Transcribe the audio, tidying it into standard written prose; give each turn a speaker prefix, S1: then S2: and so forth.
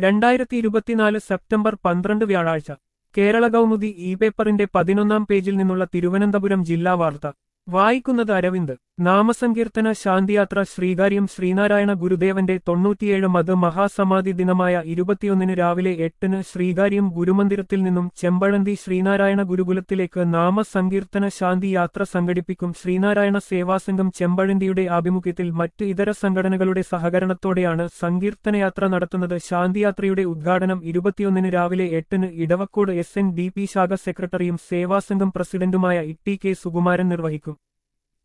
S1: 2024 September 12 വ്യാഴാഴ്ച Kerala Kaumudi E പേപ്പറിന്റെ 11-ാം പേജിൽ നിന്നുള്ള തിരുവനന്തപുരം ജില്ലാ വാർത്ത വായിക്കുന്നത് അരവിന്ദ്. നാമസങ്കീർത്തന ശാന്തിയാത്ര ശ്രീകാര്യം ശ്രീനാരായണ ഗുരുദേവന്റെ 97 മഹാസമാധി ദിനമായ 21 രാവിലെ 8 ശ്രീകാര്യം ഗുരുമന്ദിരത്തിൽ നിന്നും ചെമ്പഴന്തി ശ്രീനാരായണ ഗുരുകുലത്തിലേക്ക് നാമസങ്കീർത്തന ശാന്തി യാത്ര സംഘടിപ്പിക്കും. ശ്രീനാരായണ സേവാസംഘം ചെമ്പഴന്തിയുടെ ആഭിമുഖ്യത്തിൽ മറ്റ് ഇതര സംഘടനകളുടെ സഹകരണത്തോടെയാണ് സങ്കീർത്തനയാത്ര നടത്തുന്നത്. ശാന്തിയാത്രയുടെ ഉദ്ഘാടനം 21 രാവിലെ 8 ഇടവക്കോട് SNDP ശാഖ സെക്രട്ടറിയും സേവാസംഘം പ്രസിഡന്റുമായ ഇ.ടി. കെ. സുകുമാരൻ നിർവഹിക്കും.